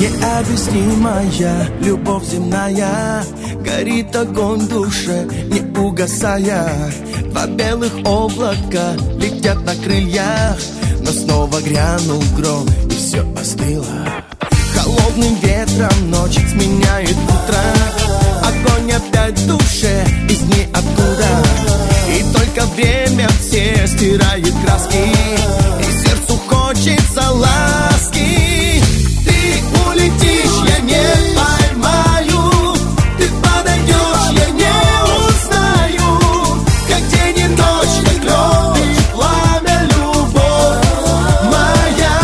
Необъяснимая любовь земная, горит огонь в душе, не угасая. Два белых облака летят на крыльях, но снова грянул гром, и все остыло. Холодным ветром ночь сменяет утро, огонь опять в душе из ниоткуда. И только время все стирает краски, и сердцу хочется ласки. Ты улетишь, я не поймаю, ты подойдешь, я не узнаю. Как день и ночь, как лед и пламя, любовь моя.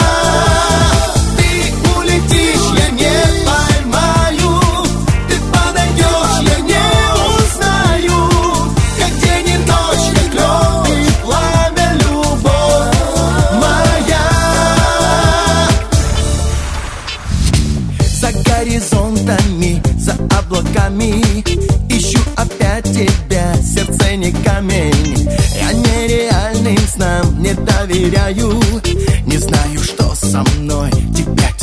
Ты улетишь, я не поймаю, ты подойдешь, я не узнаю. Как день и ночь, как лед и пламя, любовь моя. За горизонтами, за облаками ищу опять тебя, сердце не камень. Я нереальным снам не доверяю, не знаю, что со мной, тебя